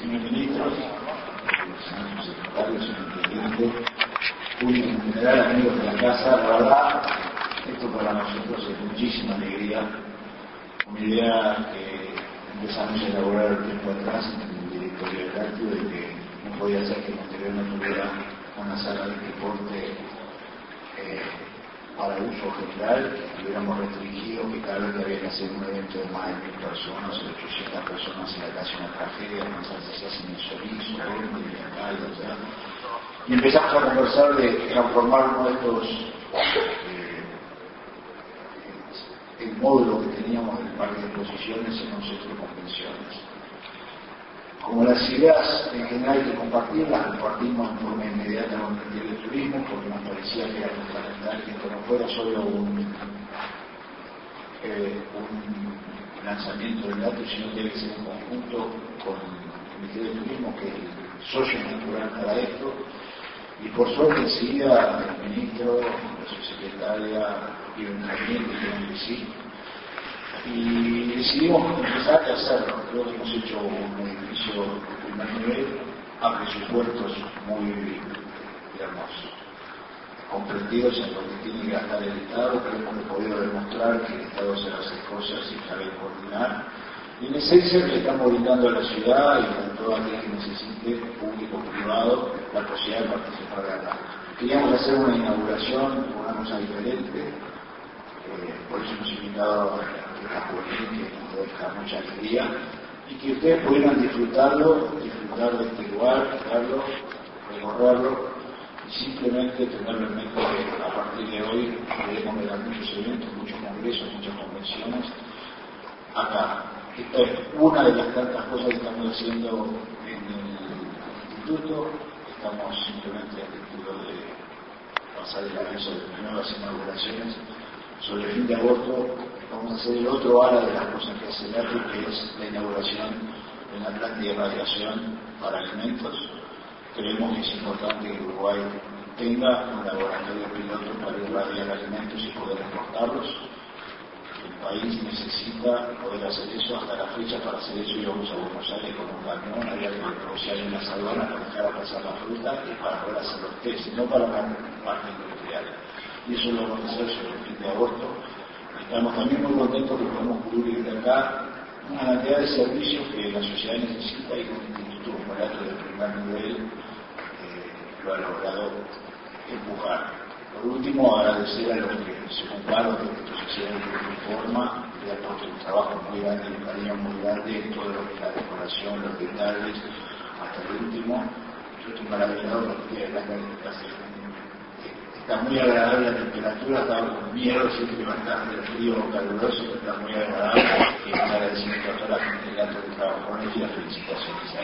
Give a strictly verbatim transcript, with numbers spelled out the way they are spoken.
señor ministro, señor secretario, señor presidente, público en general, amigos de la casa, la verdad, esto para nosotros es muchísima alegría, una idea que empezamos a elaborar el tiempo atrás en el directorio del Lácteo, de que no podía ser que Montevideo no tuviera una sala de deporte eh, para uso general, que estuviéramos restringidos, que cada vez que había que hacer un evento de más de mil personas o de ochocientas personas en la calle, una tragedia, pensar si se hacen en Solís, o en el alcalde, o sea. Y empezamos a conversar de transformar uno de estos eh, el módulo que teníamos en el parque de exposiciones en un centro de convenciones. Como las ideas en general hay que compartirlas, compartimos en forma inmediata con el Ministerio de Turismo, porque nos parecía que era fundamental que esto no fuera solo un, eh, un lanzamiento del dato, sino que tiene que ser un conjunto con el Ministerio de Turismo, que es el socio natural para esto. Y por suerte enseguida el ministro, la subsecretaria y el gabinete dijeron que sí. Y decidimos empezar a hacerlo. Creo que hemos hecho un edificio de primer nivel a presupuestos muy, digamos, comprendidos en lo que tiene que gastar el Estado. Creo que hemos podido demostrar que el Estado se hace cosas y sabe coordinar. Y en esencia le estamos brindando a la ciudad y a todo aquel que necesite, público o privado, la posibilidad de participar de acá. Queríamos hacer una inauguración, una cosa diferente, eh, por eso hemos invitado a esta juvenil que nos deja mucha alegría, y que ustedes pudieran disfrutarlo, disfrutar de este lugar, verlo, recorrerlo, y simplemente tenerlo en mente que a partir de hoy debemos ver muchos eventos, muchos congresos, muchas convenciones acá. Esta es una de las tantas cosas que estamos haciendo en el instituto. Estamos simplemente a título de pasar el aviso de nuevas inauguraciones. Sobre el fin de agosto vamos a hacer el otro ala de las cosas que hace el A T I, que es la inauguración de una planta de irradiación para alimentos. Creemos que es importante que Uruguay tenga un laboratorio piloto para irradiar alimentos y poder exportarlos. El país necesita poder hacer eso. Hasta la fecha, para hacer eso íbamos a Buenos Aires con un camión, había que producir unas aduanas para dejar a pasar la fruta y para poder hacer los test, no para la parte industrial. Y eso lo vamos a hacer sobre el fin de agosto. Estamos también muy contentos que podemos cubrir de acá una cantidad de servicios que la sociedad necesita y que un instituto como el Lácteo de primer nivel eh, lo ha logrado empujar. Por último, agradecer a los que se ocuparon de que esto se hiciera de esta forma, le ha puesto un trabajo muy grande, un cariño muy grande en todo lo que es la decoración, los detalles, hasta el último. Yo estoy maravillado porque la está muy agradable la temperatura, estaba con miedo siempre que va a estar de frío o caluroso, pero está muy agradable, y un agradecimiento a toda la gente que trabajó con ella y las felicitaciones.